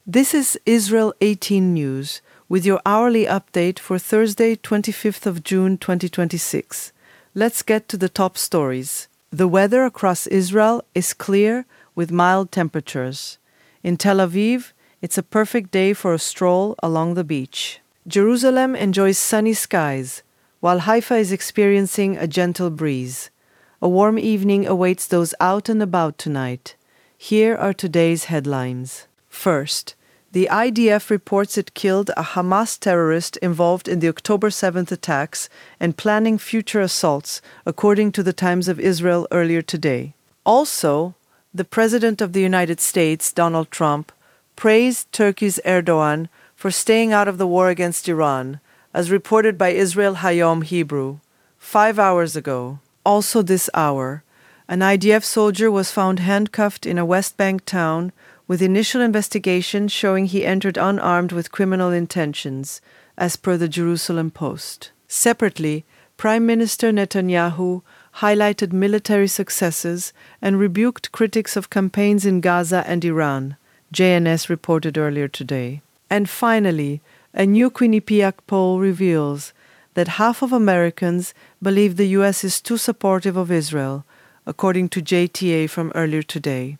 This is Israel 18 News with your hourly update for Thursday, 25th of June 2026. Let's get to the top stories. The weather across Israel is clear with mild temperatures. In Tel Aviv, it's a perfect day for a stroll along the beach. Jerusalem enjoys sunny skies, while Haifa is experiencing a gentle breeze. A warm evening awaits those out and about tonight. Here are today's headlines. First, the IDF reports it killed a Hamas terrorist involved in the October 7th attacks and planning future assaults, according to the Times of Israel earlier today. Also, the President of the United States, Donald Trump, praised Turkey's Erdogan for staying out of the war against Iran, as reported by Israel Hayom Hebrew 5 hours ago. Also this hour, an IDF soldier was found handcuffed in a West Bank town, with initial investigation showing he entered unarmed with criminal intentions, as per the Jerusalem Post. Separately, Prime Minister Netanyahu highlighted military successes and rebuked critics of campaigns in Gaza and Iran, JNS reported earlier today. And finally, a new Quinnipiac poll reveals that half of Americans believe the U.S. is too supportive of Israel, according to JTA from earlier today.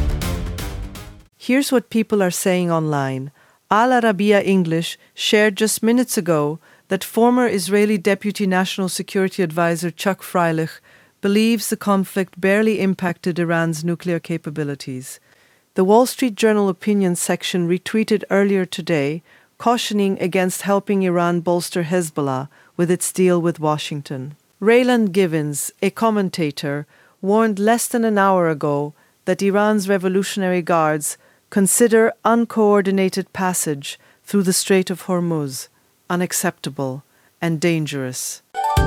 Here's what people are saying online. Al Arabiya English shared just minutes ago that former Israeli Deputy National Security Advisor Chuck Freilich believes the conflict barely impacted Iran's nuclear capabilities. The Wall Street Journal opinion section retweeted earlier today, cautioning against helping Iran bolster Hezbollah with its deal with Washington. Rayland Givens, a commentator, warned less than an hour ago that Iran's Revolutionary Guards consider uncoordinated passage through the Strait of Hormuz unacceptable and dangerous.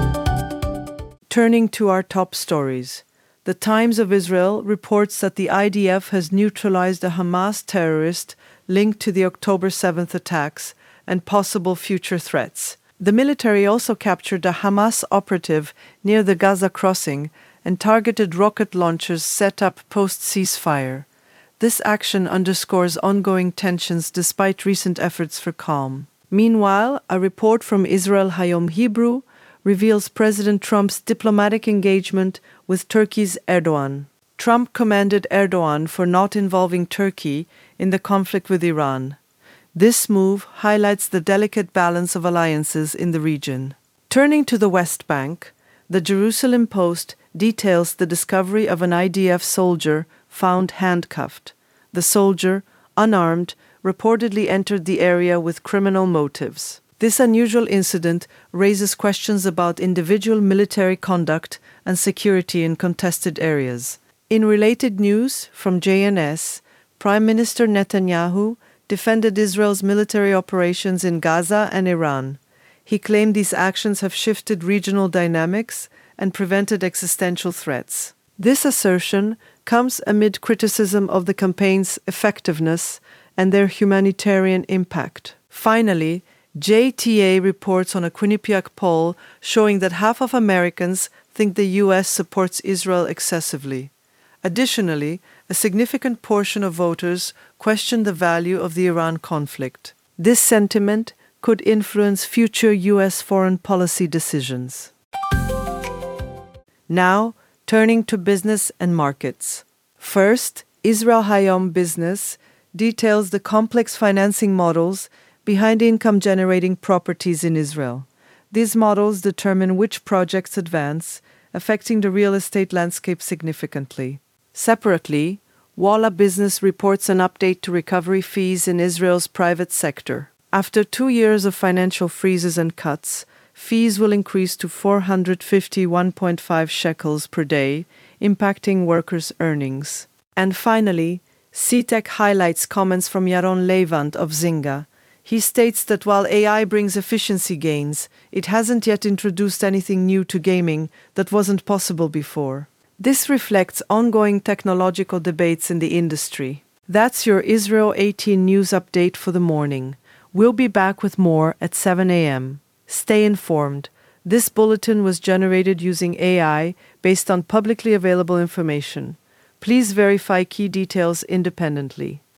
Turning to our top stories. The Times of Israel reports that the IDF has neutralized a Hamas terrorist linked to the October 7th attacks and possible future threats. The military also captured a Hamas operative near the Gaza crossing and targeted rocket launchers set up post-ceasefire. This action underscores ongoing tensions despite recent efforts for calm. Meanwhile, a report from Israel Hayom Hebrew reveals President Trump's diplomatic engagement with Turkey's Erdogan. Trump commended Erdogan for not involving Turkey in the conflict with Iran. This move highlights the delicate balance of alliances in the region. Turning to the West Bank, the Jerusalem Post details the discovery of an IDF soldier found handcuffed. The soldier, unarmed, reportedly entered the area with criminal motives. This unusual incident raises questions about individual military conduct and security in contested areas. In related news from JNS, Prime Minister Netanyahu defended Israel's military operations in Gaza and Iran. He claimed these actions have shifted regional dynamics and prevented existential threats. This assertion comes amid criticism of the campaign's effectiveness and their humanitarian impact. Finally, JTA reports on a Quinnipiac poll showing that half of Americans think the U.S. supports Israel excessively. Additionally, a significant portion of voters question the value of the Iran conflict. This sentiment could influence future U.S. foreign policy decisions. Now, turning to business and markets. First, Israel Hayom Business details the complex financing models behind income-generating properties in Israel. These models determine which projects advance, affecting the real estate landscape significantly. Separately, Walla Business reports an update to recovery fees in Israel's private sector. After 2 years of financial freezes and cuts, fees will increase to 451.5 shekels per day, impacting workers' earnings. And finally, CTEC highlights comments from Yaron Levant of Zynga. He states that while AI brings efficiency gains, it hasn't yet introduced anything new to gaming that wasn't possible before. This reflects ongoing technological debates in the industry. That's your Israel 18 news update for the morning. We'll be back with more at 7 a.m. Stay informed. This bulletin was generated using AI based on publicly available information. Please verify key details independently.